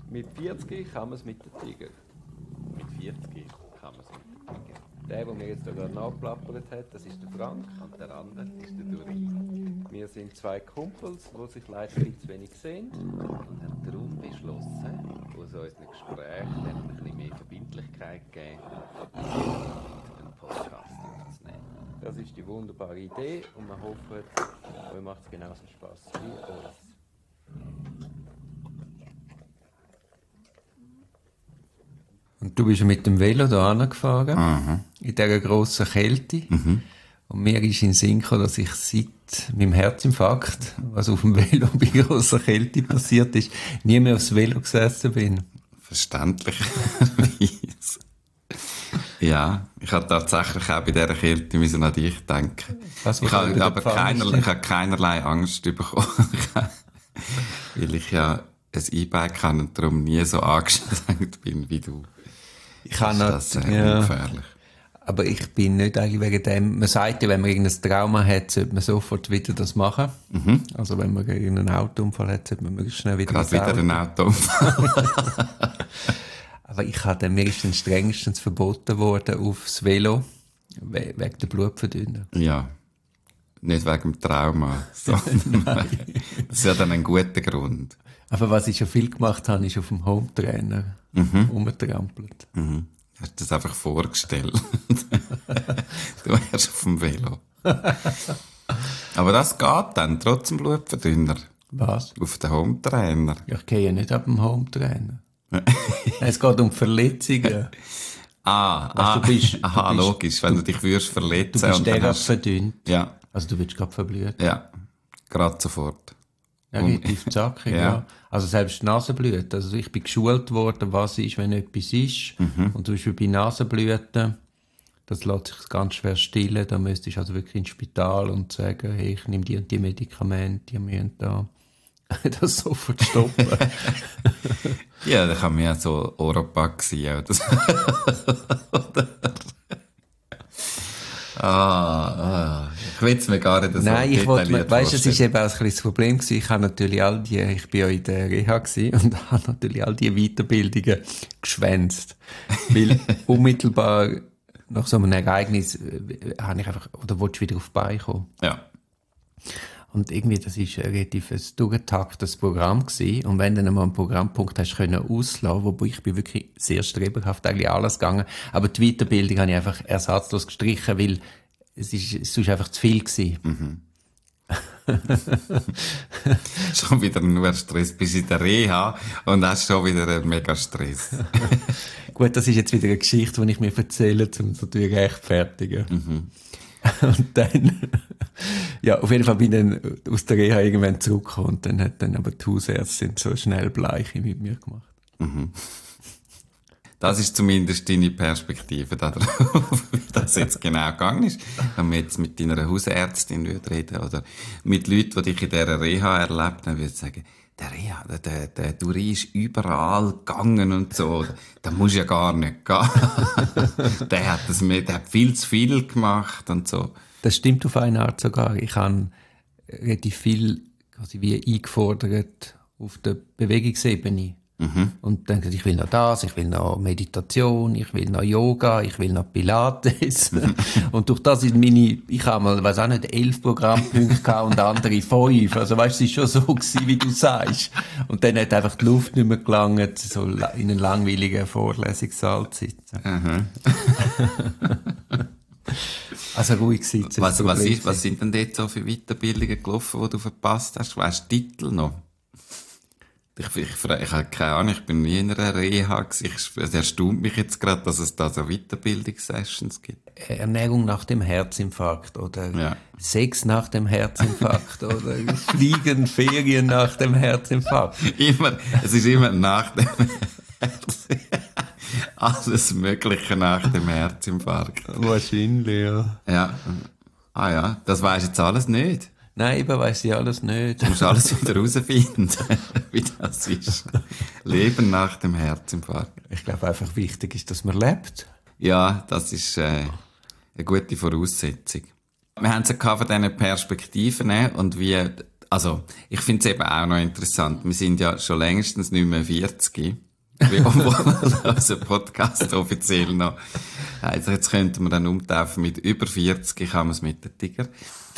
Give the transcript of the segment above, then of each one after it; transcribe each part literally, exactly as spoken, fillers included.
Mit vierzig kann man es mit dem Tiger. Mit vierzig kann man es mit dem Tiger. Der, der mir jetzt da gerade nachgeplappert hat, das ist der Frank. Und der andere ist der Duri. Wir sind zwei Kumpels, die sich leider viel zu wenig sehen. Und haben darum beschlossen, aus unseren Gesprächen dann ein bisschen mehr Verbindlichkeit geben, einen Podcast aufzunehmen. Das ist die wunderbare Idee und wir hoffen, euch macht es genauso Spass wie uns. Und du bist mit dem Velo da angefahren, Aha. in dieser grossen Kälte. Mhm. Und mir ist in den Sinn gekommen, dass ich seit meinem Herzinfarkt, was auf dem Velo bei grosser Kälte passiert ist, nie mehr aufs Velo gesessen bin. Verständlicherweise. Ja, ich habe tatsächlich auch bei dieser Kälte müssen an dich denken. Was, ich habe aber keinerlei, ich habe keinerlei Angst bekommen, weil ich ja ein E-Bike habe und darum nie so angestrengt bin wie du. Ich kann das ist ja, ungefährlich. Aber ich bin nicht eigentlich wegen dem, man sagt ja, wenn man irgendein Trauma hat, sollte man sofort wieder das machen. Mhm. Also wenn man irgendeinen Autounfall hat, sollte man möglichst schnell wieder Gerade wieder einen Autounfall. Aber ich habe, mir ist dann strengstens verboten worden aufs Velo, we- wegen der Blutverdünner. Ja. Nicht wegen dem Trauma, sondern das ist ja dann ein guter Grund. Aber was ich schon viel gemacht habe, ist auf dem Hometrainer Mhm. rumgetrampelt. Mhm. Hast du das einfach vorgestellt? Du wärst auf dem Velo. Aber das geht dann, trotz dem Blutverdünner. Was? Auf den Hometrainer. Ja, ich gehe ja nicht ab dem Hometrainer. Es geht um Verletzungen. Ah, Weißt, ah du bist- aha, du bist- logisch, wenn du dich würdest verletzen. Du bist und dann derart hast- verdünnt. Ja, Also du willst gerade verblühen. ja, gerade sofort. Ja, Um- relativ zackig, Ja. ja. Also selbst Nasenblüten. Also ich bin geschult worden, was ist, wenn etwas ist. Mhm. Und zum Beispiel bei Nasenblüten, das lässt sich ganz schwer stillen. Da müsstest du also wirklich ins Spital und sagen, hey, ich nehme die und die Medikamente, die müssen da das sofort stoppen. Ja, da kann man ja so Oropax sein. Oder so. ah, ah, ich will es mir gar nicht so Nein, ich wollte, detailliert weißt du, es ist vorstellen. eben auch ein bisschen das Problem gewesen. Ich habe natürlich all die, ich bin ja in der Reha gewesen und habe natürlich all die Weiterbildungen geschwänzt. Weil unmittelbar nach so einem Ereignis äh, habe ich einfach, oder wollte ich wieder auf die Beine kommen. Ja. Und irgendwie, das ist ein relativ ein durchgetaktetes Programm gewesen. Und wenn du dann mal einen Programmpunkt hast können auslassen, wobei ich bin wirklich sehr strebhaft eigentlich alles gegangen. Aber die Weiterbildung habe ich einfach ersatzlos gestrichen, weil es ist, es ist einfach zu viel gewesen. Mhm. Schon wieder nur Stress. Bist in der Reha und hast schon wieder einen mega Stress. Gut, das ist jetzt wieder eine Geschichte, die ich mir erzähle, um es natürlich rechtfertigen. Mhm. Und dann, ja, auf jeden Fall bin ich dann aus der Reha irgendwann zurückgekommen und dann hat dann aber die Hausärztin so schnell Bleiche mit mir gemacht. Mhm. Das ist zumindest deine Perspektive darauf, wie das jetzt genau gegangen ist. Wenn man jetzt mit deiner Hausärztin reden oder mit Leuten, die dich in dieser Reha erlebt haben, würde ich sagen, der Reha, der, der, der Duri ist überall gegangen und so. Da muss ja gar nicht gehen. der hat das mit, der hat viel zu viel gemacht und so. Das stimmt auf eine Art sogar. Ich habe relativ viel quasi wie eingefordert auf der Bewegungsebene. Mhm. Und dann ich will noch das, ich will noch Meditation, ich will noch Yoga, ich will noch Pilates. Und durch das ist meine, ich habe mal, weiß auch nicht, elf Programmpunkte gehabt und andere fünf. Also weißt du, es ist schon so gewesen, wie du sagst. Und dann hat einfach die Luft nicht mehr gelangt, so in einen langweiligen Vorlesungssaal zu sitzen. Mhm. Also ruhig sitzen. Was, das was, Problem ist, was sind denn dort so für Weiterbildungen gelaufen, die du verpasst hast? Weißt du die Titel noch? Ich, ich, ich, ich habe keine Ahnung, ich bin nie in einer Reha gewesen. Ich, es erstaunt mich jetzt gerade, dass es da so Weiterbildungssessions gibt. Ernährung nach dem Herzinfarkt oder Ja. Sex nach dem Herzinfarkt oder Fliegen, Ferien nach dem Herzinfarkt. Immer, es ist immer nach dem Herzinfarkt. Alles Mögliche nach dem Herzinfarkt. Wahrscheinlich, ja. Ja. Ah ja, das weisst jetzt alles nicht. Nein, eben weiss ich alles nicht. Du musst alles wieder herausfinden, wie das ist. Leben nach dem Herzinfarkt. Ich glaube einfach wichtig ist, dass man lebt. Ja, das ist äh, eine gute Voraussetzung. Wir haben es ja von diesen Perspektiven und wie also, ich finde es eben auch noch interessant. Wir sind ja schon längstens nicht mehr vierzig. Wie obwohl unser Podcast offiziell noch. Also jetzt könnten wir dann umtaufen mit über vierzig, kann man es mit den Tiger.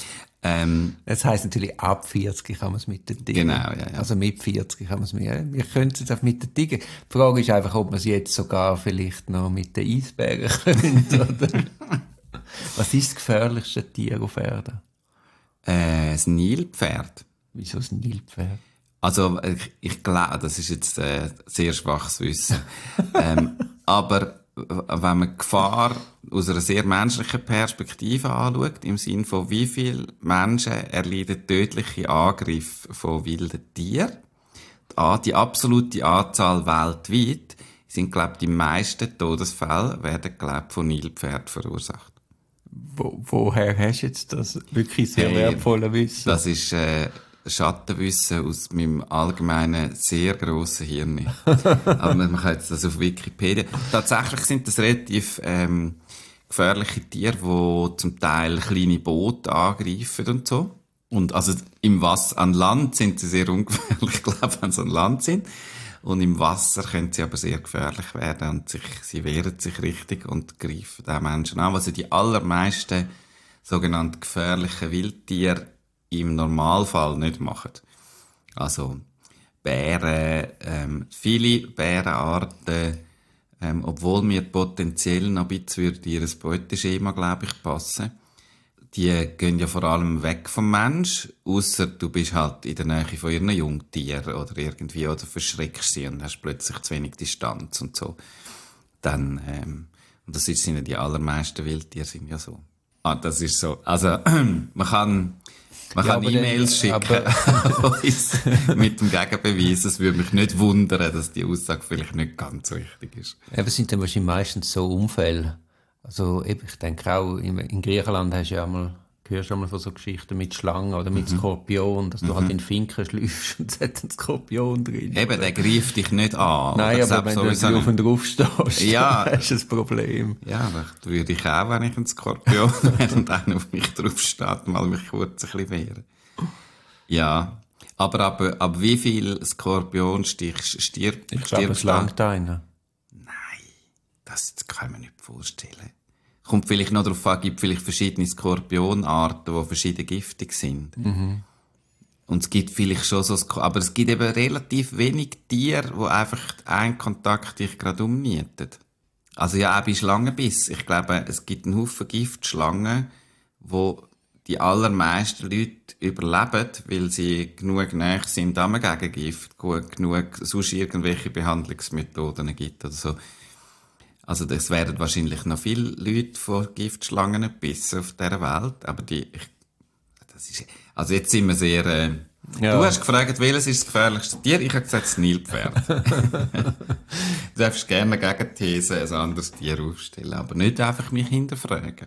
Ähm, das heisst natürlich, ab vierzig kann man es mit den Tiger. Genau, ja, ja. Also mit vierzig kann man es mit, ja, wir können es jetzt auch mit den Tiger. Die Frage ist einfach, ob man es jetzt sogar vielleicht noch mit den Eisbären könnte, oder? Was ist das gefährlichste Tier auf Erden? Äh, das Nilpferd. Wieso das Nilpferd? Also, ich, ich glaube, das ist jetzt äh, sehr schwaches Wissen. ähm, aber wenn man Gefahr aus einer sehr menschlichen Perspektive anschaut, im Sinne von wie viele Menschen erleiden tödliche Angriffe von wilden Tieren, die, die absolute Anzahl weltweit sind, glaube ich, die meisten Todesfälle werden, glaube ich, von Nilpferden verursacht. Wo, woher hast du jetzt das wirklich sehr Hey, wertvolle Wissen? Das ist äh, Schattenwissen aus meinem allgemeinen, sehr grossen Hirn. Aber man kann jetzt das auf Wikipedia. Tatsächlich sind das relativ ähm, gefährliche Tiere, die zum Teil kleine Boote angreifen und so. Und also im Wasser, an Land sind sie sehr ungefährlich, glaube ich, wenn sie an Land sind. Und im Wasser können sie aber sehr gefährlich werden und sich, sie wehren sich richtig und greifen auch Menschen an. Also die allermeisten sogenannten gefährlichen Wildtiere im Normalfall nicht machen. Also Bären, ähm, viele Bärenarten, ähm, obwohl wir potenziell noch ein bisschen für ihr Beuteschema, glaube ich, passen. Die gehen ja vor allem weg vom Mensch, ausser du bist halt in der Nähe von ihren Jungtieren oder irgendwie, oder verschreckst sie und hast plötzlich zu wenig Distanz und so. Dann, ähm, und das ist, sind ja die allermeisten Wildtiere sind ja so. Ah, das ist so. Also, man kann, man Ja, kann aber E-Mails dann- schicken mit dem Gegenbeweis. Es würde mich nicht wundern, dass die Aussage vielleicht nicht ganz so richtig ist. Eben, es sind dann wahrscheinlich meistens so Unfälle. Also eben, ich denke auch, in, in Griechenland hast du ja einmal, hörst du einmal von so Geschichten mit Schlangen oder mit Skorpion, dass du halt in den Finken schläufst und es hat einen Skorpion drin. Eben, der greift dich nicht an. Nein, Oder aber wenn selbst du sowieso auf ihn drauf stehst, Ja. dann hast du ein Problem. Ja, aber das würde ich auch, wenn ich ein Skorpion wäre und einer auf mich draufsteht, mal mich kurz ein bisschen wehren. Ja. Aber ab, ab wie viel Skorpionstich stirbt, Ich glaube, es stirbst du an? langt einer. Das kann man nicht vorstellen. Kommt vielleicht noch darauf an, gibt vielleicht verschiedene Skorpionarten, die verschieden giftig sind. Mhm. Und es gibt vielleicht schon so, Sk- aber es gibt eben relativ wenig Tiere, die einfach einen Kontakt dich gerade umnietet. Also ja, auch bei Schlangenbiss. Ich glaube, es gibt einen Haufen Giftschlangen, wo die allermeisten Leute überleben, weil sie genug nahe sind am Gegengift, gut, genug sonst irgendwelche Behandlungsmethoden gibt oder so. Also es werden wahrscheinlich noch viele Leute von Giftschlangen gebissen auf dieser Welt, aber die, ich, das ist, also jetzt sind wir sehr, äh, Ja. Du hast gefragt, welches ist das gefährlichste Tier? Ich habe gesagt, das Nilpferd. Du darfst gerne eine Gegenthese ein anderes Tier aufstellen, aber nicht einfach mich hinterfragen.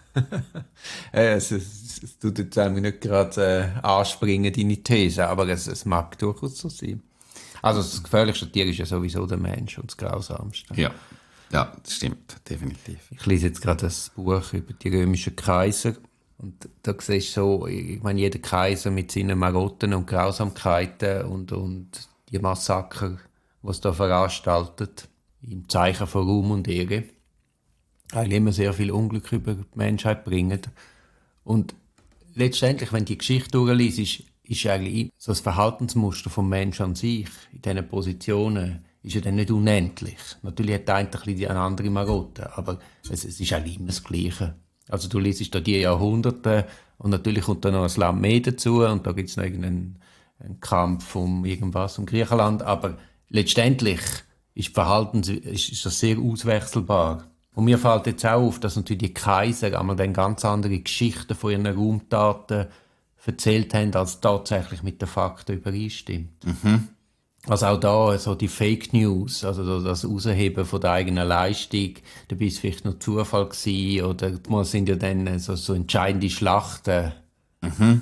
Äh, es, es, es tut jetzt eigentlich nicht gerade äh, anspringen, deine These, aber es, es mag durchaus so sein. Also das gefährlichste Tier ist ja sowieso der Mensch und das grausamste. Ja, ja, das stimmt, definitiv. Ich lese jetzt gerade ein Buch über die römischen Kaiser und da siehst du so, ich meine, jeder Kaiser mit seinen Marotten und Grausamkeiten und, und die Massaker, die es da veranstaltet, im Zeichen von Ruhm und Ehre, eigentlich immer sehr viel Unglück über die Menschheit bringen. Und letztendlich, wenn du die Geschichte durchliest, ist, ist eigentlich so das Verhaltensmuster vom Menschen an sich in diesen Positionen ist ja dann nicht unendlich. Natürlich hat der eine ein bisschen eine andere Marotte, aber es, es ist eigentlich immer das Gleiche. Also du liest da die Jahrhunderte und natürlich kommt da noch ein Land mehr dazu und da gibt es noch irgendeinen einen Kampf um irgendwas um Griechenland, aber letztendlich ist, Verhalten, ist, ist das sehr auswechselbar. Und mir fällt jetzt auch auf, dass natürlich die Kaiser einmal dann ganz andere Geschichten von ihren Raumtaten erzählt haben, als tatsächlich mit den Fakten übereinstimmt. Mhm. Also auch da so die Fake News, also das Ausheben von der eigenen Leistung, dabei war es vielleicht noch Zufall gewesen, oder mal sind ja dann so, so entscheidende Schlachten, Mhm.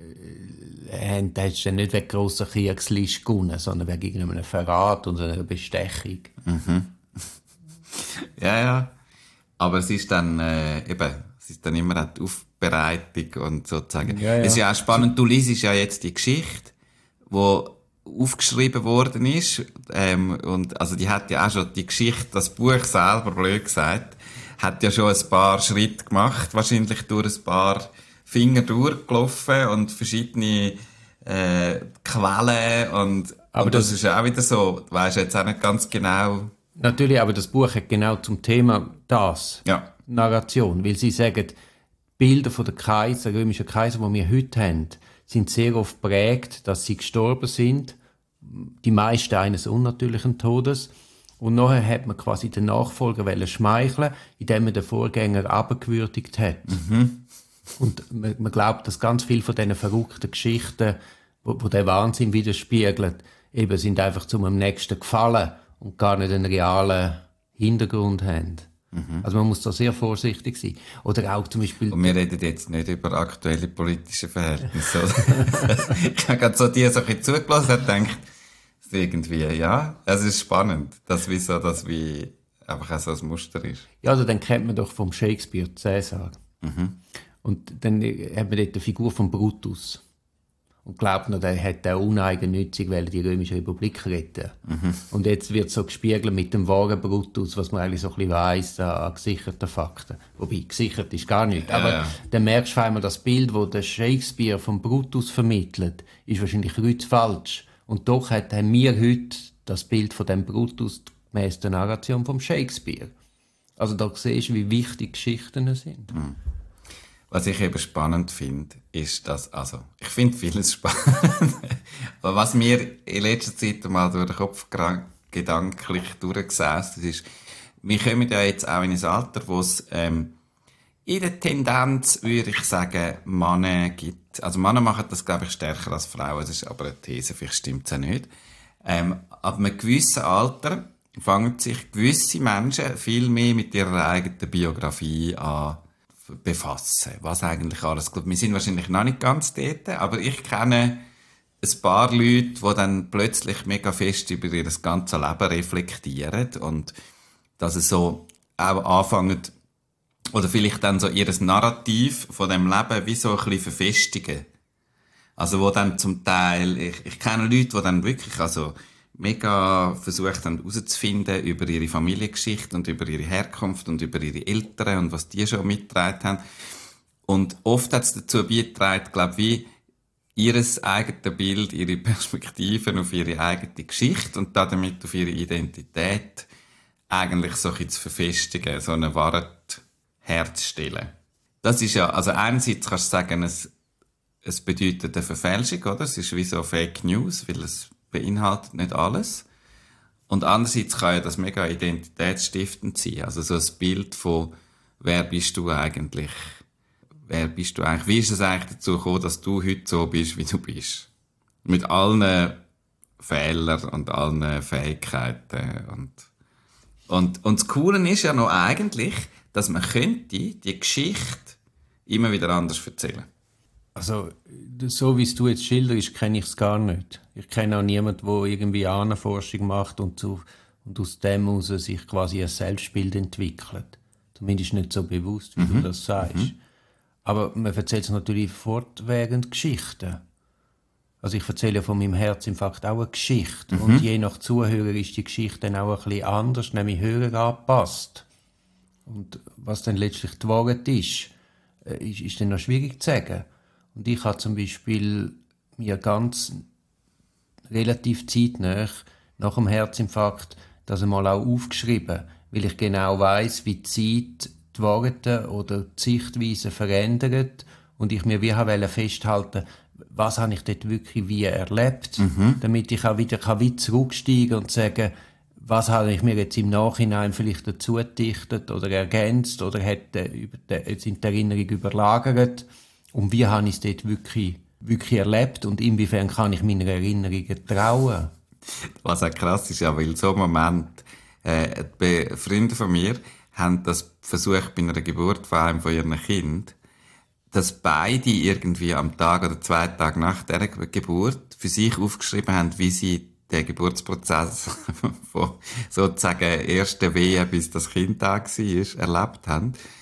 äh, da hast du dann nicht wegen grosser Kriegslist gewonnen, sondern wegen irgendeinem Verrat und einer Bestechung. Ja, ja. Aber es ist dann, äh, eben, Es ist dann immer auch die Aufbereitung und sozusagen. Ja, ja. Es ist ja auch spannend, du liest ja jetzt die Geschichte, wo aufgeschrieben worden ist, ähm, und, also die hat ja auch schon die Geschichte, das Buch selber, blöd gesagt, hat ja schon ein paar Schritte gemacht, wahrscheinlich durch ein paar Finger durchgelaufen und verschiedene, äh, Quellen und, Aber und das, das ist ja auch wieder so, du weisst jetzt auch nicht ganz genau. Natürlich, aber das Buch hat genau zum Thema das, Ja. Narration, weil sie sagen, Bilder von der Kaiser, römischen Kaiser, die wir heute haben, sind sehr oft prägt, dass sie gestorben sind, die meisten eines unnatürlichen Todes. Und nachher hat man quasi den Nachfolger wollen schmeicheln, indem man den Vorgänger abgewürdigt hat. Mhm. Und man, man glaubt, dass ganz viele von diesen verrückten Geschichten, wo, wo der Wahnsinn widerspiegeln, eben sind einfach zum am nächsten gefallen und gar nicht einen realen Hintergrund haben. Mhm. Also man muss da sehr vorsichtig sein. Oder auch zum Beispiel... Und wir reden jetzt nicht über aktuelle politische Verhältnisse. Ich habe gerade so die so ein bisschen zugelassen und gedacht, irgendwie, ja, es ist spannend, dass wie so, dass wie einfach auch so ein Muster ist. Ja, also dann kennt man doch vom Shakespeare Cäsar. Mhm. Und dann hat man dort die Figur von Brutus. Und glaubt noch, der hat auch uneigennützig die Römische Republik retten. Mhm. Und jetzt wird so gespiegelt mit dem wahren Brutus, was man eigentlich so ein bisschen weiss, an gesicherten Fakten. Wobei, gesichert ist gar nicht. Ja, Aber ja. dann merkst du einmal, das Bild, das der Shakespeare vom Brutus vermittelt, ist wahrscheinlich heute falsch. Und doch hat, haben wir heute das Bild von dem Brutus gemäss der Narration vom Shakespeare. Also da siehst du, wie wichtig Geschichten sind. Mhm. Was ich eben spannend finde, ist, dass, also, ich finde vieles spannend, aber was mir in letzter Zeit mal durch den Kopf gedanklich durchgesetzt ist, wir kommen ja jetzt auch in ein Alter, wo es, ähm, in der Tendenz, würde ich sagen, Männer gibt. Also Männer machen das, glaube ich, stärker als Frauen. Das ist aber eine These, vielleicht stimmt es auch nicht. Ähm, ab einem gewissen Alter fangen sich gewisse Menschen viel mehr mit ihrer eigenen Biografie an befassen. Was eigentlich alles gut. Wir sind wahrscheinlich noch nicht ganz dort, aber ich kenne ein paar Leute, die dann plötzlich mega fest über ihr ganzes Leben reflektieren und dass es so auch anfangen, oder vielleicht dann so ihr Narrativ von dem Leben wie so ein bisschen verfestigen. Also wo dann zum Teil, ich, ich kenne Leute, die dann wirklich also mega versucht haben herauszufinden über ihre Familiengeschichte und über ihre Herkunft und über ihre Eltern und was die schon mitgetragen haben. Und oft hat es dazu beigetragen, glaube ich, wie ihres eigene Bild, ihre Perspektiven auf ihre eigene Geschichte und damit auf ihre Identität eigentlich so ein bisschen zu verfestigen, so eine Wahrheit herzustellen. Das ist ja, also einerseits kannst du sagen, es, es bedeutet eine Verfälschung, oder? Es ist wie so Fake News, weil es beinhaltet nicht alles. Und andererseits kann ja das mega identitätsstiftend sein. Also so ein Bild von, wer bist du eigentlich? Wer bist du eigentlich? Wie ist es eigentlich dazu gekommen, dass du heute so bist, wie du bist? Mit allen Fehlern und allen Fähigkeiten. Und, und, und das Coole ist ja noch eigentlich, dass man könnte die Geschichte immer wieder anders erzählen. Also, so wie es du jetzt schilderst, kenne ich es gar nicht. Ich kenne auch niemanden, der irgendwie Ahnenforschung macht und, zu, und aus dem heraus sich quasi ein Selbstbild entwickelt. Zumindest nicht so bewusst, wie mhm. du das sagst. Mhm. Aber man erzählt es natürlich fortwährend Geschichten. Also ich erzähle ja von meinem Herzinfarkt auch eine Geschichte. Mhm. Und je nach Zuhörer ist die Geschichte dann auch ein bisschen anders, nämlich höher angepasst. Und was dann letztlich die Wahrheit ist, ist, ist dann noch schwierig zu sagen. Und ich habe zum Beispiel mir ganz relativ zeitnah nach dem Herzinfarkt das einmal auch aufgeschrieben, weil ich genau weiss, wie die Zeit die Worte oder die Sichtweise verändert und ich mir wie wollte festhalten, was habe ich dort wirklich wie erlebt, mhm. damit ich auch wieder kann wie zurücksteigen und sagen, was habe ich mir jetzt im Nachhinein vielleicht dazu gedichtet oder ergänzt oder hätte über die, sind die Erinnerung überlagert und wie habe ich es dort wirklich, wirklich erlebt und inwiefern kann ich meiner Erinnerungen trauen. Was auch krass ist, ja, weil so ein Moment, äh, Freunde von mir haben das versucht bei einer Geburt von einem von ihren Kind, dass beide irgendwie am Tag oder zwei Tage nach der Geburt für sich aufgeschrieben haben, wie sie den Geburtsprozess von sozusagen ersten Wehen, bis das Kind da war, erlebt haben.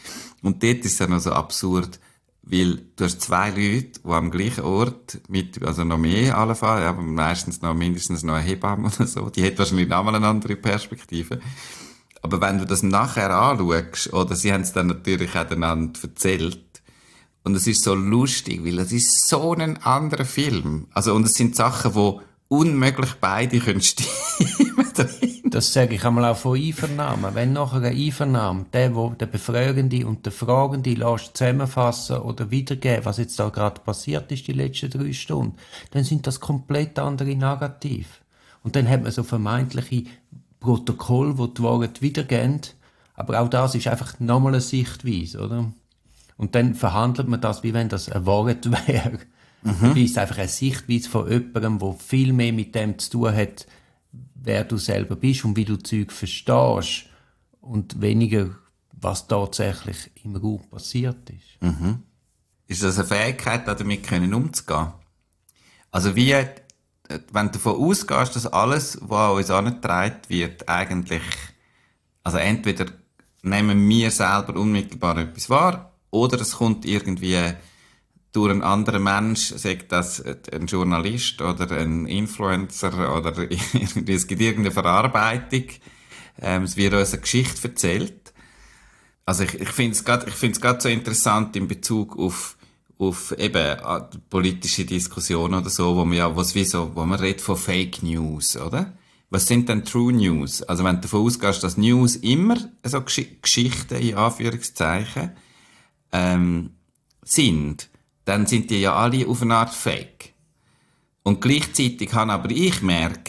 Und dort ist es dann noch so absurd, weil du hast zwei Leute, die am gleichen Ort, mit, also noch mehr allenfalls, ja, aber meistens noch mindestens noch eine Hebamme oder so, die hat wahrscheinlich noch mal eine andere Perspektive. Aber wenn du das nachher anschaust, oder sie haben es dann natürlich auch einander erzählt, und es ist so lustig, weil es ist so ein anderer Film. Also, und es sind Sachen, die unmöglich beide können stimmen drin. Das sage ich einmal auch von Einvernahmen. Wenn nachher ein Einvernahmen, der, wo der Befragende und der Fragende lässt zusammenfassen oder wiedergeben, was jetzt da gerade passiert ist, die letzten drei Stunden, dann sind das komplett andere Narrative. Und dann hat man so vermeintliche Protokolle, wo die Wahrheit wiedergeben, aber auch das ist einfach nochmal eine Sichtweise, oder? Und dann verhandelt man das, wie wenn das eine Wahrheit wäre. Mhm. Dabei ist es einfach eine Sichtweise von jemandem, der viel mehr mit dem zu tun hat, wer du selber bist und wie du Zeug verstehst und weniger, was tatsächlich im Raum passiert ist. Mhm. Ist das eine Fähigkeit, damit können umzugehen? Also wie, wenn du davon ausgehst, dass alles, was an uns angetragen wird, eigentlich, also entweder nehmen wir selber unmittelbar etwas wahr, oder es kommt irgendwie durch einen anderen Mensch, sagt das ein Journalist oder ein Influencer oder irgendwie, es gibt irgendeine Verarbeitung, ähm, es wird uns eine Geschichte erzählt. Also ich, ich finde es gerade, ich finde es gerade so interessant in Bezug auf auf eben politische Diskussionen oder so, wo man ja, was wie so, wo man redet von Fake News, oder? Was sind denn True News? Also wenn du davon ausgehst, dass News immer so Gesch- Geschichten in Anführungszeichen ähm, sind, dann sind die ja alle auf eine Art Fake. Und gleichzeitig habe aber ich merke,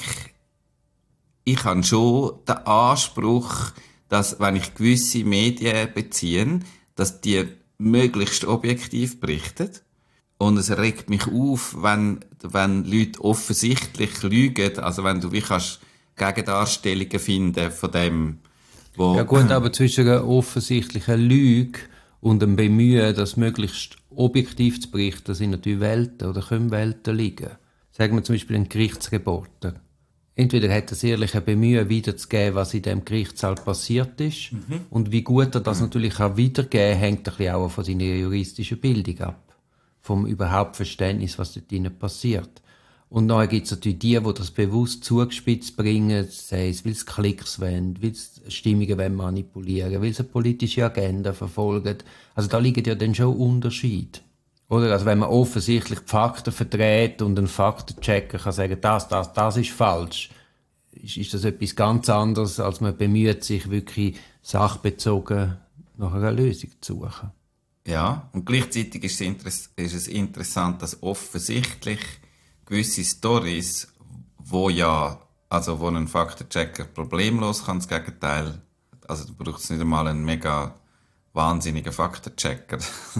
ich habe schon den Anspruch, dass, wenn ich gewisse Medien beziehe, dass die möglichst objektiv berichten. Und es regt mich auf, wenn, wenn Leute offensichtlich lügen, also wenn du wie kannst Gegendarstellungen finden von dem, wo... Ja gut, aber zwischen einer offensichtlichen Lüge und dem Bemühen, das möglichst objektiv zu berichten, sind natürlich Welten oder können Welten liegen. Sagen wir zum Beispiel einen Gerichtsreporter. Entweder hat er das ehrliche Bemühen, wiederzugeben, was in dem Gerichtssaal passiert ist. Mhm. Und wie gut er das natürlich auch wiedergeben, hängt ein bisschen auch von seiner juristischen Bildung ab. Vom überhaupt Verständnis, was dort drinnen passiert. Und dann gibt es natürlich die, die das bewusst zugespitzt bringen, sei es, weil sie Klicks wollen, weil sie Stimmungen wollen manipulieren, weil sie eine politische Agenda verfolgen. Also da liegen ja dann schon Unterschiede. Oder? Also wenn man offensichtlich die Fakten verdreht und ein Faktenchecker kann sagen, das, das, das ist falsch, ist, ist das etwas ganz anderes, als man bemüht, sich wirklich sachbezogen nach einer Lösung zu suchen. Ja, und gleichzeitig ist es, interess- ist es interessant, dass offensichtlich gewisse Storys, wo ja, also wo ein Faktenchecker problemlos kann, das Gegenteil, also du brauchst nicht einmal einen mega wahnsinniger Faktenchecker.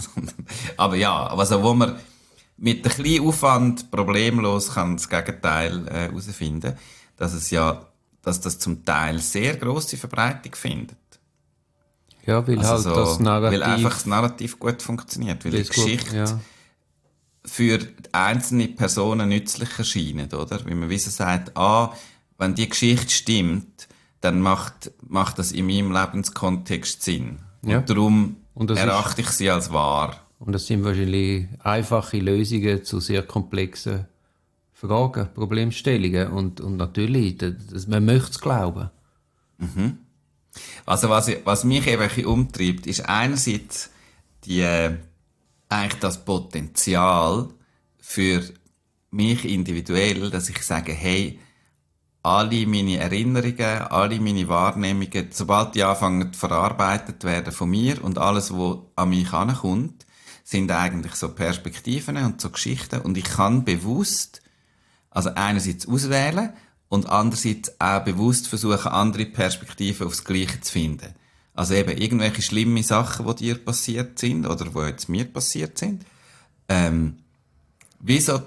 Aber ja, also wo man mit ein bisschen Aufwand problemlos kann das Gegenteil äh, herausfinden, dass es ja, dass das zum Teil sehr grosse Verbreitung findet. Ja, weil also halt so, das Narrativ... Weil einfach das Narrativ gut funktioniert, weil die Geschichte gut, ja. für einzelne Personen nützlich erscheint, oder? Wie man wie so sagt, ah, wenn die Geschichte stimmt, dann macht, macht das in meinem Lebenskontext Sinn. Ja. Und darum und erachte ist, ich sie als wahr. Und das sind wahrscheinlich einfache Lösungen zu sehr komplexen Fragen, Problemstellungen. Und, und natürlich, das, man möchte es glauben. Mhm. Also was, was mich eben ein bisschen umtreibt, ist einerseits die, äh, eigentlich das Potenzial für mich individuell, dass ich sage, hey, alle meine Erinnerungen, alle meine Wahrnehmungen, sobald die anfangen zu verarbeitet werden von mir und alles, was an mich herankommt, sind eigentlich so Perspektiven und so Geschichten und ich kann bewusst, also einerseits auswählen und andererseits auch bewusst versuchen, andere Perspektiven aufs Gleiche zu finden. Also eben irgendwelche schlimme Sachen, die dir passiert sind oder die jetzt mir passiert sind. Ähm, wieso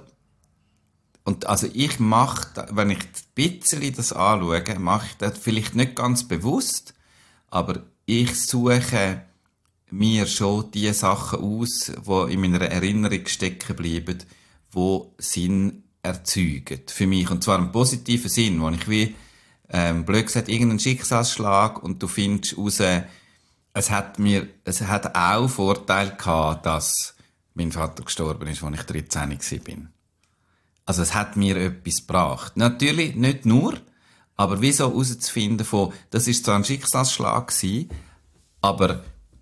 Und also ich mache, wenn ich ein bisschen das anschaue, mache ich das vielleicht nicht ganz bewusst, aber ich suche mir schon die Sachen aus, die in meiner Erinnerung stecken bleiben, die Sinn erzeugen für mich. Und zwar einen positiven Sinn, wo ich wie, ähm, blöd gesagt, irgendeinen Schicksalsschlag und du findest raus, es hat mir, es hat auch Vorteil gehabt, dass mein Vater gestorben ist, als ich dreizehn war. Also es hat mir etwas gebracht. Natürlich nicht nur, aber wieso herauszufinden von, das ist zwar ein Schicksalsschlag gewesen, aber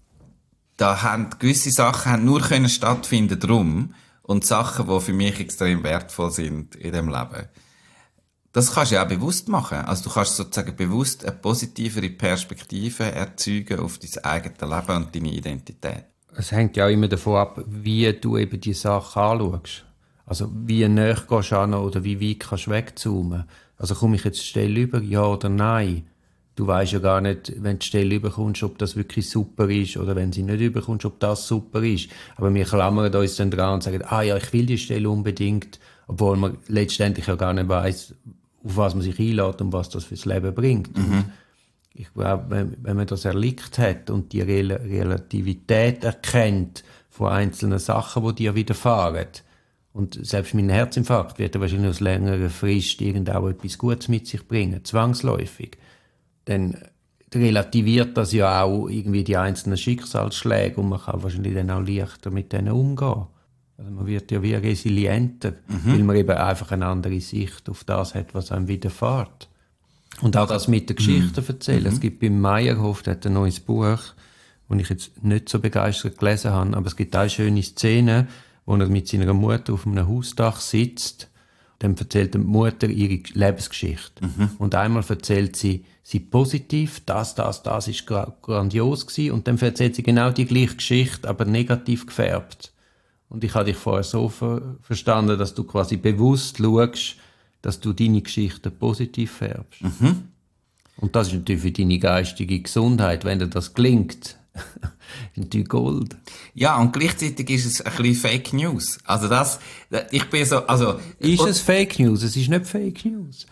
da haben gewisse Sachen haben nur können stattfinden drum und Sachen, die für mich extrem wertvoll sind in dem Leben. Das kannst du ja auch bewusst machen. Also du kannst sozusagen bewusst eine positivere Perspektive erzeugen auf dein eigenes Leben und deine Identität. Es hängt ja auch immer davon ab, wie du eben die Sache anschaust. Also wie näher gehst du an oder wie weit kannst du wegzoomen. Also komme ich jetzt die Stelle über, ja oder nein? Du weißt ja gar nicht, wenn du die Stelle überkommst, ob das wirklich super ist oder wenn sie nicht überkommst, ob das super ist. Aber wir klammern uns dann dran und sagen, ah ja, ich will die Stelle unbedingt, obwohl man letztendlich ja gar nicht weiss, auf was man sich einlädt und was das fürs Leben bringt. Mhm. Ich glaube, wenn, wenn man das erlebt hat und die Rel- Relativität erkennt von einzelnen Sachen, die dir widerfahren, und selbst mein Herzinfarkt wird wahrscheinlich aus längerer Frist irgendwo etwas Gutes mit sich bringen, zwangsläufig. Dann relativiert das ja auch irgendwie die einzelnen Schicksalsschläge und man kann wahrscheinlich dann auch leichter mit denen umgehen. Also man wird ja wie resilienter, mhm. weil man eben einfach eine andere Sicht auf das hat, was einem widerfährt. Und auch das mit der Geschichte mhm. erzählen. Mhm. Es gibt beim Meyerhof, der hat ein neues Buch, das ich jetzt nicht so begeistert gelesen habe, aber es gibt auch schöne Szenen, wo er mit seiner Mutter auf einem Hausdach sitzt. Dann erzählt die Mutter ihre Lebensgeschichte. Mhm. Und einmal erzählt sie, sie positiv, das, das, das ist grandios gewesen. Und dann erzählt sie genau die gleiche Geschichte, aber negativ gefärbt. Und ich habe dich vorher so ver- verstanden, dass du quasi bewusst schaust, dass du deine Geschichte positiv färbst. Mhm. Und das ist natürlich für deine geistige Gesundheit, wenn dir das gelingt. Natürlich Gold. Ja, und gleichzeitig ist es ein bisschen Fake News. Also das, ich bin so, also... Ist es Fake News? Es ist nicht Fake News.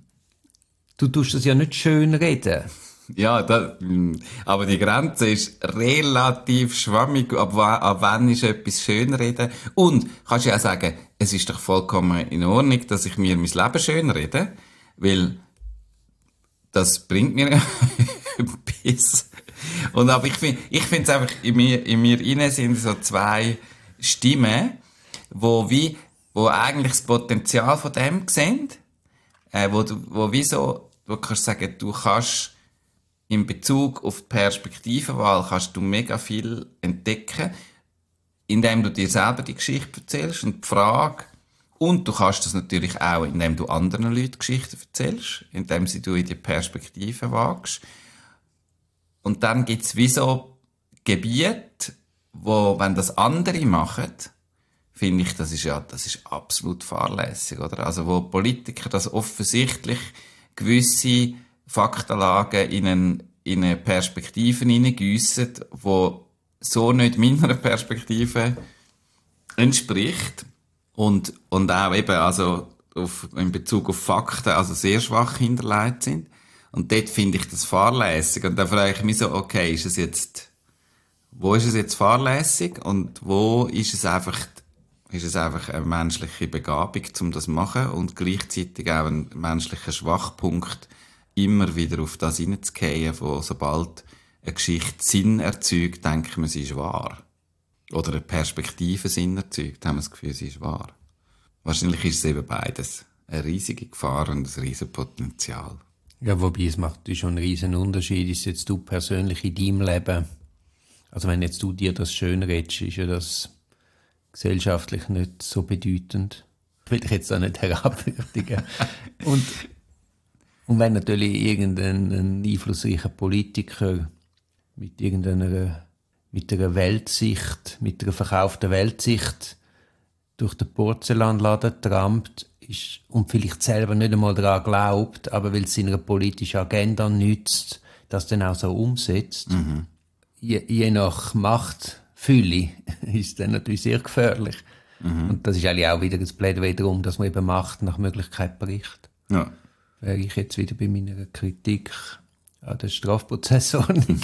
Du tust das ja nicht schön reden. Ja, da, aber die Grenze ist relativ schwammig, ab, ab wann ist etwas schönreden. Und, kannst du ja auch sagen, es ist doch vollkommen in Ordnung, dass ich mir mein Leben schönrede, weil das bringt mir etwas. Und aber ich finde, ich finde es einfach, in mir, in mir innen sind so zwei Stimmen, wo wie, wo eigentlich das Potenzial von dem sehen, äh, wo du, wo wie so, du kannst sagen, du kannst in Bezug auf die Perspektivenwahl kannst du mega viel entdecken, indem du dir selber die Geschichte erzählst und die Frage, und du kannst das natürlich auch, indem du anderen Leuten Geschichten erzählst, indem sie du in die Perspektive wagst. Und dann gibt's wie so Gebiete, wo, wenn das andere machen, finde ich, das ist ja, das ist absolut fahrlässig, oder? Also, wo Politiker das offensichtlich gewisse Faktenlagen in eine, in eine Perspektive hineingiessen, die so nicht meiner Perspektive entspricht. Und, und auch eben, also, auf, in Bezug auf Fakten, also sehr schwach hinterlegt sind. Und dort finde ich das fahrlässig. Und dann frage ich mich so, okay, ist es jetzt, wo ist es jetzt fahrlässig und wo ist es einfach, ist es einfach eine menschliche Begabung, um das zu machen und gleichzeitig auch ein menschlicher Schwachpunkt, immer wieder auf das hineinzugehen, wo sobald eine Geschichte Sinn erzeugt, denken wir, sie ist wahr. Oder eine Perspektive Sinn erzeugt, haben wir das Gefühl, sie ist wahr. Wahrscheinlich ist es eben beides. Eine riesige Gefahr und ein riesiges Potenzial. Ja, wobei es macht schon einen riesen Unterschied, ist jetzt du persönlich in deinem Leben, also wenn jetzt du dir das schön redest, ist ja das gesellschaftlich nicht so bedeutend. Ich will dich jetzt da nicht herabwürdigen. und, und wenn natürlich irgendein einflussreicher Politiker mit irgendeiner, mit einer Weltsicht, mit einer verkauften Weltsicht durch den Porzellanladen trampt, ist, und vielleicht selber nicht einmal daran glaubt, aber weil es seiner politischen Agenda nützt, das dann auch so umsetzt, mhm. je, je nach Machtfülle ist dann natürlich sehr gefährlich. Mhm. Und das ist eigentlich auch wieder das Plädoyer darum, dass man eben Macht nach Möglichkeit bricht. Ja. Wäre ich jetzt wieder bei meiner Kritik an der Strafprozessordnung,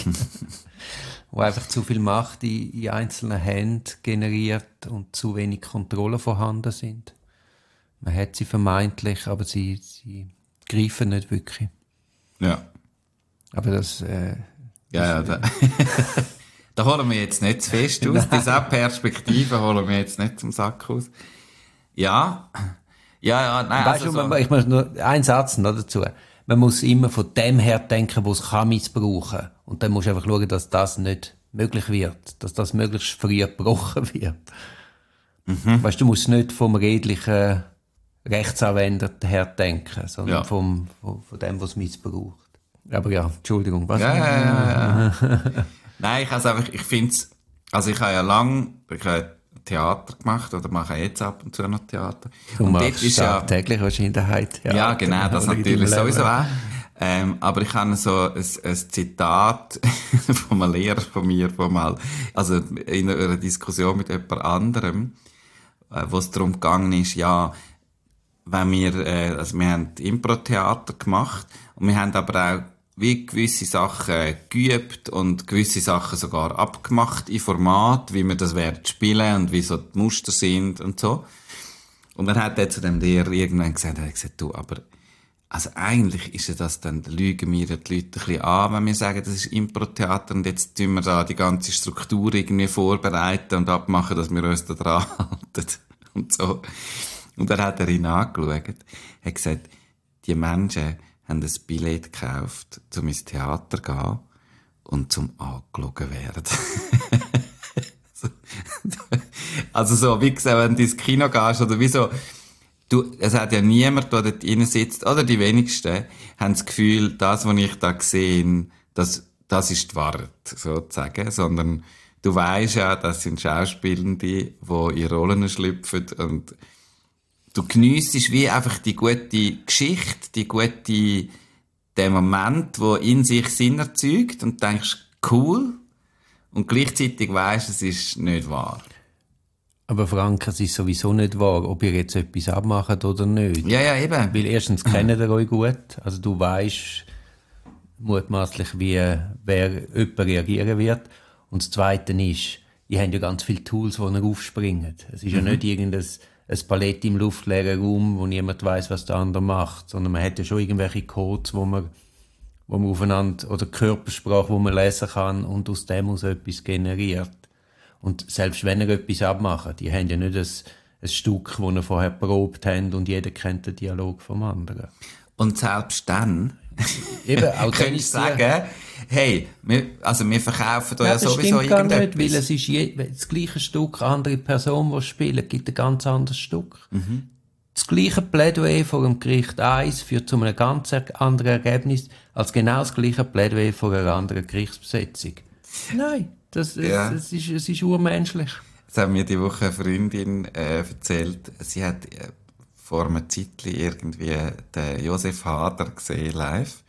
wo einfach zu viel Macht in, in einzelnen Händen generiert und zu wenig Kontrolle vorhanden sind. Man hat sie vermeintlich, aber sie, sie greifen nicht wirklich. Ja. Aber das, äh, Ja, ja, da, da holen wir jetzt nicht zu fest aus. Diese Perspektive holen wir jetzt nicht zum Sack aus. Ja, ja, ja, nein, weißt also du, so. man, ich muss nur einen Satz noch dazu. Man muss immer von dem her denken, wo es kann missbrauchen. Und dann musst du einfach schauen, dass das nicht möglich wird. Dass das möglichst früh gebrochen wird. Mhm. Weißt du, du musst nicht vom redlichen Rechtsanwender her denken, sondern Ja. vom, von, von dem, was missbraucht. Aber ja, Entschuldigung, was? Ja, ja, ja, ja. Nein, ich also einfach, ich find's, also ich habe ja lang, ich habe Theater gemacht, oder mache jetzt ab und zu noch Theater. Du und machst dort ist ja, täglich wahrscheinlich ja, ja, genau, das natürlich sowieso auch. Ähm, aber ich habe so ein, ein Zitat von einem Lehrer von mir, von mal, also in einer Diskussion mit jemand anderem, äh, wo es darum gegangen ist, ja, wenn wir, äh, also wir haben Impro-Theater gemacht und wir haben aber auch wie gewisse Sachen geübt und gewisse Sachen sogar abgemacht in Format, wie wir das werden spielen und wie so die Muster sind und so. Und dann hat er zu dem Lehrer irgendwann gesagt, er hat gesagt, du, aber also eigentlich ist ja das dann, da lügen wir die Leute ein bisschen an, wenn wir sagen, das ist Impro-Theater und jetzt tun wir da die ganze Struktur irgendwie vorbereiten und abmachen, dass wir uns da dran halten und so. Und dann hat er ihn angeschaut, hat gesagt, die Menschen haben ein Billett gekauft, um ins Theater zu gehen und zum angeschaut werden. Also so, wie gesagt, wenn du ins Kino gehst, oder wie so, du, es hat ja niemand, der dort drin sitzt, oder die wenigsten, haben das Gefühl, das, was ich da sehe, das, das ist die Wahrheit, sozusagen, sondern du weisst ja, das sind Schauspielende, die in Rollen schlüpfen und du geniessest wie einfach die gute Geschichte, die gute, den Moment, der in sich Sinn erzeugt und denkst, cool, und gleichzeitig weisst, es ist nicht wahr. Aber Frank, es ist sowieso nicht wahr, ob ihr jetzt etwas abmacht oder nicht. Ja, ja, eben. Weil erstens kennt ihr euch gut, also du weisst mutmaßlich, wie wer jemand reagieren wird. Und das Zweite ist, ihr habt ja ganz viele Tools, die ihr aufspringen. Es ist mhm. ja nicht irgendein ein Palett im luftleeren Raum, wo niemand weiss, was der andere macht, sondern man hat ja schon irgendwelche Codes, wo man, wo man aufeinander, oder Körpersprache, wo man lesen kann und aus dem aus etwas generiert. Und selbst wenn ihr etwas abmacht, die haben ja nicht ein, ein Stück, das ihr vorher probt habt und jeder kennt den Dialog vom anderen. Und selbst dann Eben, auch könntest du sagen, hey, wir, also wir verkaufen da ja, ja sowieso irgendetwas. Gar nicht, irgendetwas. weil es ist je, das gleiche Stück, eine andere Person, die spielt, gibt ein ganz anderes Stück. Mhm. Das gleiche Plädoyer vor dem Gericht eins führt zu einem ganz anderen Ergebnis als genau das gleiche Plädoyer vor einer anderen Gerichtsbesetzung. Nein, das, ja. das, das, ist, das ist urmenschlich. Das hat mir die Woche eine Freundin äh, erzählt. Sie hat äh, vor einem Zeitchen irgendwie den Josef Hader gesehen, live.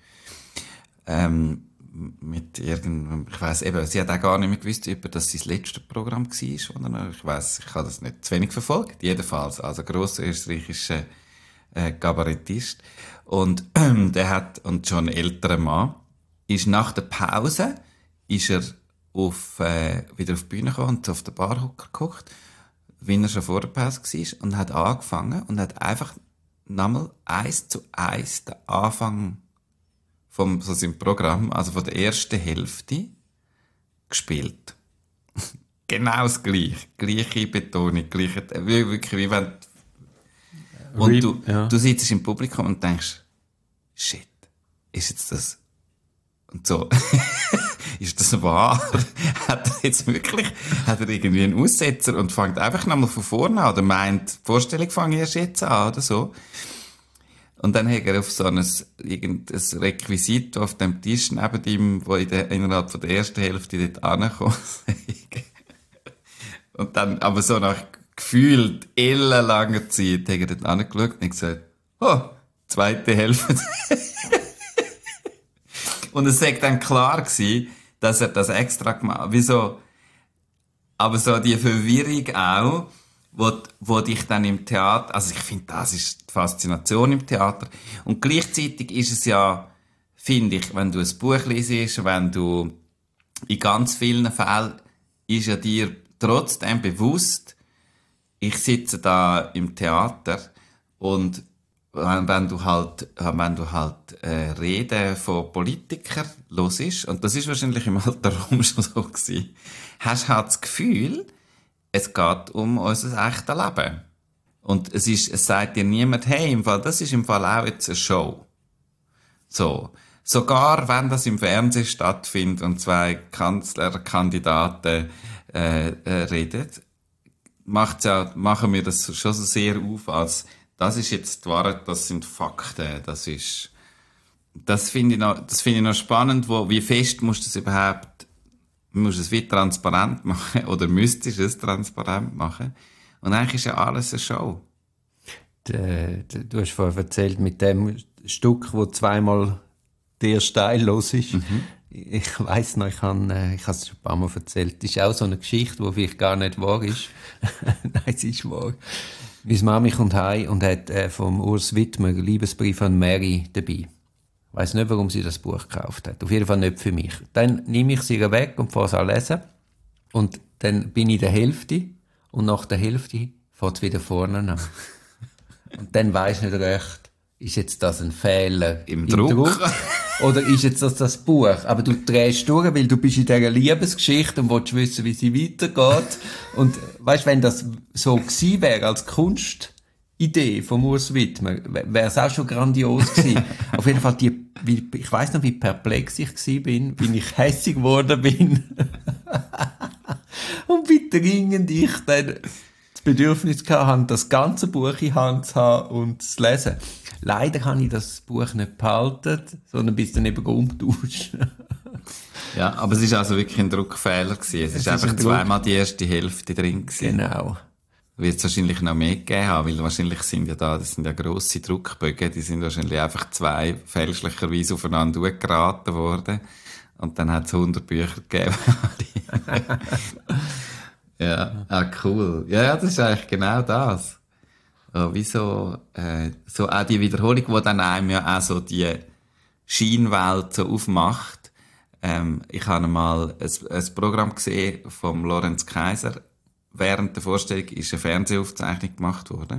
Ähm, mit irgendeinem, ich weiss eben, sie hat auch gar nicht mehr gewusst, ob das sein letztes Programm war, oder? Ich weiss, ich habe das nicht zu wenig verfolgt. Jedenfalls, also grosser österreichischer äh, Kabarettist. Und ähm, der hat, und schon ein älterer Mann, ist nach der Pause, ist er auf, äh, wieder auf die Bühne gekommen und auf den Barhocker geguckt, wie er schon vor der Pause war, und hat angefangen und hat einfach nochmal eins zu eins den Anfang vom, so seinem Programm, also von der ersten Hälfte, gespielt. Genau das Gleiche. Gleiche Betonung, gleiche, wie, wirklich, wie wenn, und du, ja. du sitzt im Publikum und denkst, shit, ist jetzt das, und so, ist das wahr? Hat er jetzt wirklich, hat er irgendwie einen Aussetzer und fängt einfach nochmal von vorne an oder meint, die Vorstellung fange ich erst jetzt an oder so. Und dann hat er auf so ein, irgendein Requisit auf dem Tisch neben ihm, wo in der, innerhalb von der ersten Hälfte dort angekommen ist. Und dann, aber so nach gefühlt ellenlanger Zeit, hat er dort angeschaut und gesagt, oh, zweite Hälfte. Und es war dann klar gewesen, dass er das extra gemacht hat. Wieso? Aber so die Verwirrung auch, wo, wo dich dann im Theater, also ich finde, das ist die Faszination im Theater. Und gleichzeitig ist es ja, finde ich, wenn du ein Buch liest, wenn du, in ganz vielen Fällen ist ja dir trotzdem bewusst, ich sitze da im Theater und wenn, wenn du halt, wenn du halt äh, Reden von Politikern hörst, und das ist wahrscheinlich im Alter Rom schon so gewesen, hast du halt das Gefühl, es geht um unser echtes Leben. Und es ist, es sagt dir niemand, hey, im Fall, das ist im Fall auch jetzt eine Show. So. Sogar wenn das im Fernsehen stattfindet und zwei Kanzlerkandidaten äh, äh, reden, macht's ja, machen wir das schon so sehr auf, als das ist jetzt die Wahrheit, das sind Fakten, das ist, das finde ich noch, das finde ich noch spannend, wo, wie fest musst du das überhaupt, musst du es wie transparent machen, oder müsstest du es transparent machen? Und eigentlich ist ja alles eine Show. De, de, du hast vorhin erzählt, mit dem Stück, wo zweimal der Teil los ist. Mhm. Ich weiss noch, ich habe äh, ich habe es schon ein paar Mal erzählt. Das ist auch so eine Geschichte, die vielleicht gar nicht wahr ist. Nein, sie ist wahr. Meine Mami kommt heim und hat äh, vom Urs Widmer Liebesbrief an Mary dabei. Ich weiss nicht, warum sie das Buch gekauft hat. Auf jeden Fall nicht für mich. Dann nehme ich sie weg und fange es an lesen. Und dann bin ich in der Hälfte. Und nach der Hälfte fängt es wieder vorne an. Und dann weiss nicht recht, ist jetzt das ein Fehler im, im Druck? Druck? Oder ist jetzt das das Buch? Aber du drehst durch, weil du bist in dieser Liebesgeschichte und willst wissen, wie sie weitergeht. Und weißt, wenn das so gewesen wäre als Kunstidee von Urs Widmer, wäre es auch schon grandios gewesen. Auf jeden Fall, die, wie, ich weiss noch, wie perplex ich gewesen bin, wie ich hässig geworden bin. Und wie dringend ich dann das Bedürfnis hatte, das ganze Buch in Hand zu haben und zu lesen. Leider kann ich das Buch nicht behalten, sondern bis dann eben umtauscht. Ja, aber es war also wirklich ein Druckfehler gewesen. Es, es ist einfach ein zweimal die erste Hälfte drin gewesen. Genau. Wird es wahrscheinlich noch mehr gegeben haben, weil wahrscheinlich sind ja da, das sind ja grosse Druckbögen, die sind wahrscheinlich einfach zwei fälschlicherweise aufeinander geraten worden. Und dann hat es hundert Bücher gegeben. Ja, ah, cool. Ja, ja, das ist eigentlich genau das. Ja, wie so, äh, so auch die Wiederholung, die dann einem ja auch so die Scheinwelt so aufmacht. Ähm, ich habe mal ein, ein Programm gesehen vom Lorenz Kaiser. Während der Vorstellung ist eine Fernsehaufzeichnung gemacht worden.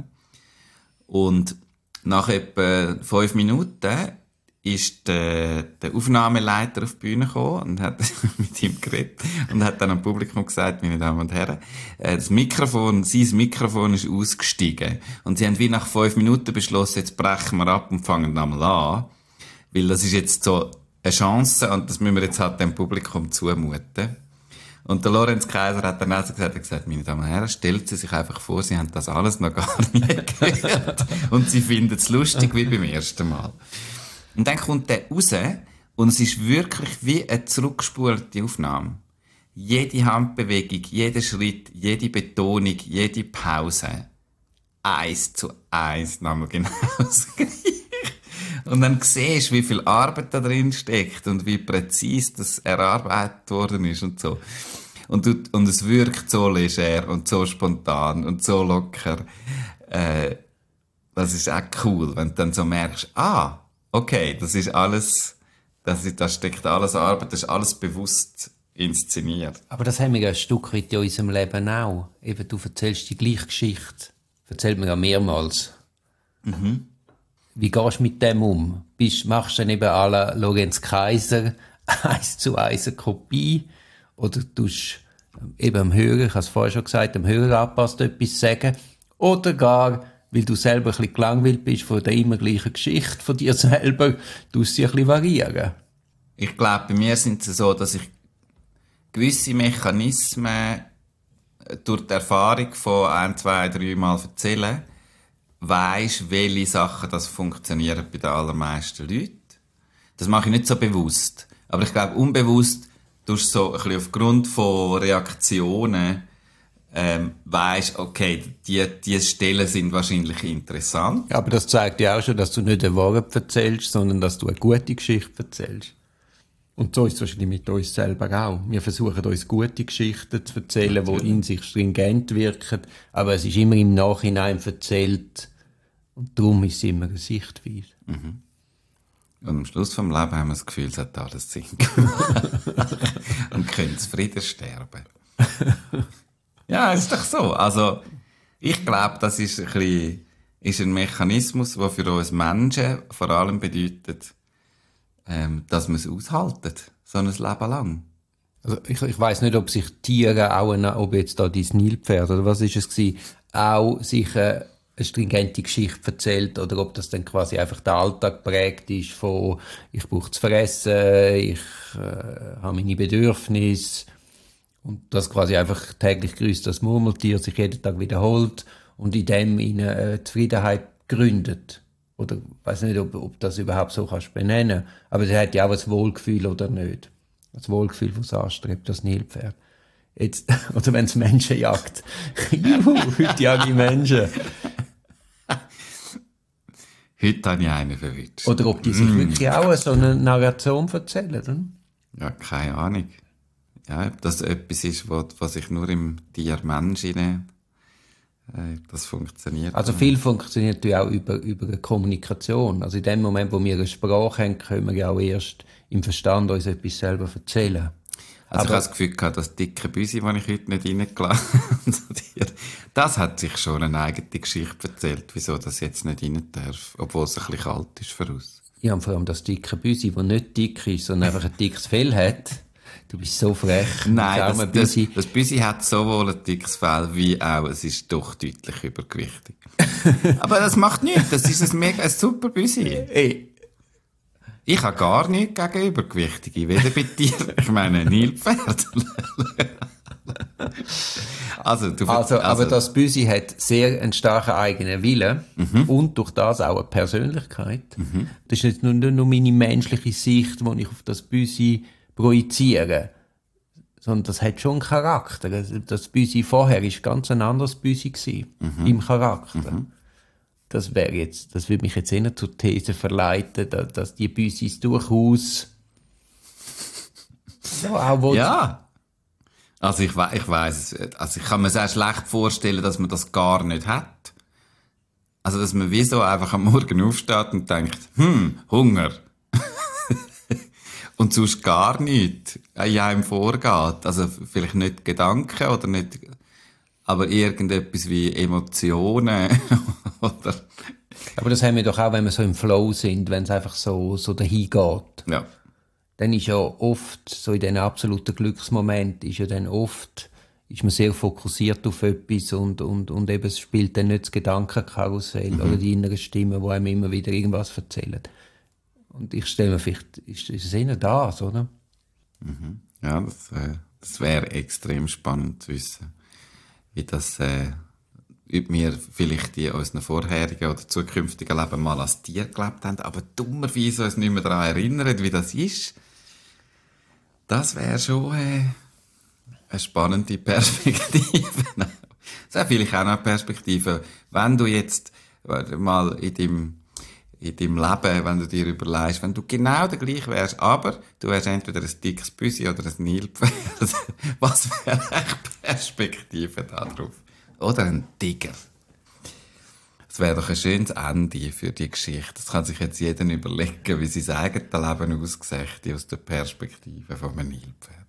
Und nach etwa fünf Minuten ist der, der Aufnahmeleiter auf die Bühne gekommen und hat mit ihm geredet und hat dann am Publikum gesagt, meine Damen und Herren, das Mikrofon, sein Mikrofon ist ausgestiegen. Und sie haben wie nach fünf Minuten beschlossen, jetzt brechen wir ab und fangen nochmal an. Weil das ist jetzt so eine Chance und das müssen wir jetzt halt dem Publikum zumuten. Und der Lorenz Kaiser hat dann also gesagt, er gesagt, meine Damen und Herren, stellt Sie sich einfach vor, Sie haben das alles noch gar nicht gehört. Und Sie finden es lustig wie beim ersten Mal. Und dann kommt der raus und es ist wirklich wie eine zurückgespulte Aufnahme. Jede Handbewegung, jeder Schritt, jede Betonung, jede Pause. Eins zu eins, nochmal genau das Gleiche. Und dann siehst du, wie viel Arbeit da drin steckt und wie präzise das erarbeitet worden ist und so. Und, du, und es wirkt so leger und so spontan und so locker. Äh, das ist auch cool, wenn du dann so merkst, ah, okay, das ist alles, das, ist, das steckt alles Arbeit, das ist alles bewusst inszeniert. Aber das haben wir ja ein Stück weit in unserem Leben auch. Eben, du erzählst die gleiche Geschichte. Erzählt man ja mehrmals. Mhm. Wie gehst du mit dem um? Bist, machst du dann eben à la Lorenz Kaiser eins zu eins eine Kopie? Oder tust eben am Hörer, ich habe es vorher schon gesagt, am Hörer anpasst etwas sagen? Oder gar, weil du selber ein bisschen gelangweilt bist von der immer gleichen Geschichte von dir selber, tust sie ein bisschen variieren? Ich glaube, bei mir sind es so, dass ich gewisse Mechanismen durch die Erfahrung von ein, zwei, drei Mal erzählen, weisst, welche Sachen das funktionieren bei den allermeisten Leuten. Das mache ich nicht so bewusst. Aber ich glaube, unbewusst tust du so ein bisschen aufgrund von Reaktionen ähm, weisst, okay, die, die Stellen sind wahrscheinlich interessant. Aber das zeigt ja auch schon, dass du nicht eine Wahrheit erzählst, sondern dass du eine gute Geschichte erzählst. Und so ist es wahrscheinlich mit uns selber auch. Wir versuchen uns gute Geschichten zu erzählen, Natürlich. die in sich stringent wirken, aber es ist immer im Nachhinein erzählt und darum ist es immer eine Sichtweise. Mhm. Und am Schluss vom Leben haben wir das Gefühl, es hat alles Sinn und können zufrieden sterben. Ja, ist doch so. Also, ich glaube, das ist ein bisschen, ist ein Mechanismus, der für uns Menschen vor allem bedeutet, ähm, dass wir es aushalten, so ein Leben lang. Also ich, ich weiss nicht, ob sich Tiere auch, eine, ob jetzt da dein Nilpferd oder was ist es gewesen, auch sich äh, eine stringente Geschichte erzählt oder ob das dann quasi einfach der Alltag geprägt ist von ich brauche zu fressen, ich äh, habe meine Bedürfnisse und das quasi einfach täglich grüßt das Murmeltier sich jeden Tag wiederholt und in dem ihnen äh, Zufriedenheit gründet. Oder ich weiss nicht, ob, ob das überhaupt so kannst benennen. Aber sie hat ja auch ein Wohlgefühl oder nicht. Das Wohlgefühl, das es anstrebt, das Nilpferd. Jetzt, oder wenn es Menschen jagt. Juhu, heute jage ich Menschen. Heute habe ich einen verwünscht. Oder ob die sich mm. wirklich auch so eine Narration erzählen, oder? Ja, keine Ahnung. Ja, ob das etwas ist, was, was sich nur im Tier-Mensch hinein, äh, das funktioniert. Also viel funktioniert ja auch über, über eine Kommunikation. Also in dem Moment, wo wir eine Sprache haben, können wir ja auch erst im Verstand uns etwas selber erzählen. Also aber ich habe das Gefühl gehabt, das dicke Büsi, das ich heute nicht reingelassen habe, das hat sich schon eine eigene Geschichte erzählt, wieso das jetzt nicht rein darf, obwohl es ein bisschen kalt ist für uns. Ja, und vor allem das dicke Büsi, das nicht dick ist, sondern einfach ein dickes Fell hat. Du bist so frech. Nein, das, das, Büsi. das Büsi hat sowohl ein dickes Fell, wie auch, es ist doch deutlich übergewichtig. Aber das macht nichts, das ist ein mega, ein super Büsi. Hey. Ich habe gar nichts gegen Übergewichtige, weder bei dir, ich meine Nilpferd. also, du, also, also, aber das Büsi hat sehr einen starken eigenen Willen mhm. und durch das auch eine Persönlichkeit. Mhm. Das ist nicht nur, nur meine menschliche Sicht, die ich auf das Büsi projiziere, sondern das hat schon einen Charakter. Das Büsi vorher war ganz ein anderes Büsi gewesen, mhm. im Charakter. Mhm. Das wäre jetzt, das würde mich jetzt eher zur These verleiten, dass, dass die Büsis durchaus so auch ja. Also ich, we- ich weiss, also ich kann mir sehr schlecht vorstellen, dass man das gar nicht hat. Also dass man wie so einfach am Morgen aufsteht und denkt, hm, Hunger. Und sonst gar nichts in einem vorgeht. Also vielleicht nicht Gedanken oder nicht, aber irgendetwas wie Emotionen oder. Aber das haben wir doch auch, wenn wir so im Flow sind, wenn es einfach so, so dahin geht. Ja. Dann ist ja oft, so in diesen absoluten Glücksmomenten, ist ja dann oft, ist man sehr fokussiert auf etwas und, und, und eben es spielt dann nicht das Gedankenkarussell mhm. oder die innere Stimme, die einem immer wieder irgendwas erzählen. Und ich stelle mir vielleicht, ist, ist es eher das, oder? Mhm. Ja, das, äh, das wäre extrem spannend zu wissen, wie das, äh, ob wir vielleicht in unseren vorherigen oder zukünftigen Leben mal als Tier gelebt haben, aber dummerweise uns nicht mehr daran erinnern, wie das ist. Das wäre schon äh, eine spannende Perspektive. Das wäre vielleicht auch noch eine Perspektive, wenn du jetzt mal in deinem in deinem Leben, wenn du dir überlegst, wenn du genau der gleiche wärst, aber du wärst entweder ein dickes Büsi oder ein Nilpferd. Was wäre echt Perspektive da drauf? Oder ein Tiger. Das wäre doch ein schönes Ende für die Geschichte. Das kann sich jetzt jeder überlegen, wie sein eigenes Leben aussieht, aus der Perspektive von einem Nilpferd.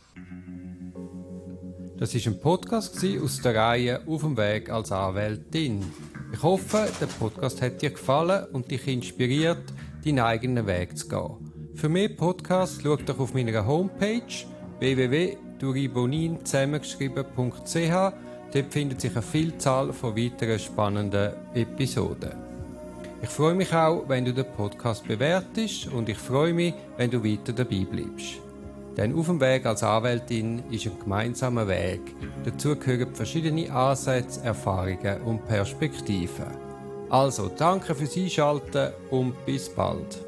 Das war ein Podcast aus der Reihe «Auf dem Weg als Anwältin». Ich hoffe, der Podcast hat dir gefallen und dich inspiriert, deinen eigenen Weg zu gehen. Für mehr Podcasts schau doch auf meiner Homepage w w w punkt duribonin zusammengeschrieben punkt c h. Dort findet sich eine Vielzahl von weiteren spannenden Episoden. Ich freue mich auch, wenn du den Podcast bewertest und ich freue mich, wenn du weiter dabei bleibst. Denn auf dem Weg als Anwältin ist ein gemeinsamer Weg. Dazu gehören verschiedene Ansätze, Erfahrungen und Perspektiven. Also, danke fürs Einschalten und bis bald.